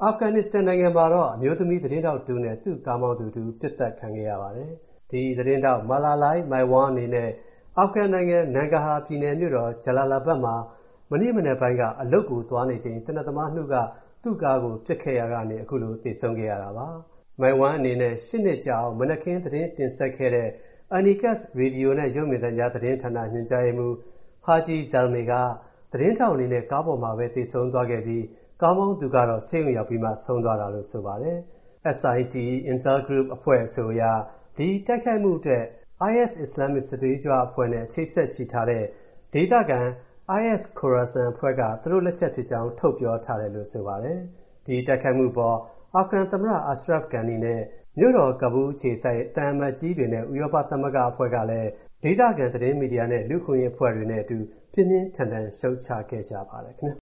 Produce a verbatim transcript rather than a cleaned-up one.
အာဖဂန်နစ္စတန်နိုင်ငံမှာတော့အမျိုးသမီးသတင်းထောက်တူနဲ့သူ့ကားမောင်းသူတူပစ်သတ်ခံခဲ့ရပါတယ်။ဒီသတင်းထောက် Malalai Maiwan အနေနဲ့အာဖဂန်နိုင်ငံနန်ဂဟာပြည်နယ်မြို့တော်ဂျလာလာဘတ်မှာမနေ့မနက်ပိုင်းကအလုပ်ကိုသွားနေချိန်သေနတ်သမားနှုတ်ကသူ့ကားကိုပစ်ခဲ့ရာကနေအခုလိုသေဆုံးခဲ့ရတာပါ။ Maiwan အနေနဲ့ရှစ်နှစ်ကြာအောင်မနက်ခင်းသတင်းတင်ဆက်ခဲ့တဲ့ Anikas ရေဒီယိုနဲ့ရုပ်မြင်သံကြားသတင်းဌာနညွှန်ကြားရေးမှူး Haji Zalmay ကသတင်းထောက်အနေနဲ့ကားပေါ်မှာပဲသေဆုံးသွားခဲ့ပြီးကားမောင်းသူကတော့ဆေးရုံရောက်ပြီးမှဆုံးသွားတာလို့ဆိုပါတယ်။ S I T E Intel Group အဖွဲ့အဆိုအရဒီတိုက်ခိုက်မှုအတွက် I S အစ္စလာမစ်စစ်သွေးကြွအဖွဲ့နဲ့အချိတ်အဆက်ရှိထားတဲ့ဒေသခံ I S Khorasan အဖွဲ့ကသူတို့လက်ချက်ဖြစ်ကြောင်းထုတ်ပြောထားတယ်လို့ဆိုပါတယ်။ဒီတိုက်ခိုက်မှုအပေါ်အာဖဂန်သမ္မတ Ashraf Ghani နဲ့မြို့တော်ကာဘူးအခြေစိုက်သံအမတ်ကြီးတွေနဲ့ဥရောပသမဂ္ဂအဖွဲ့ကလည်းဒေသခံသတင်းမီဒီယာနဲ့လူ့အခွင့်အရေးအဖွဲ့တွေနဲ့အတူပြင်းပြင်းထန်ထန်ရှုတ်ချခဲ့ကြပါတယ်ခင်ဗျာ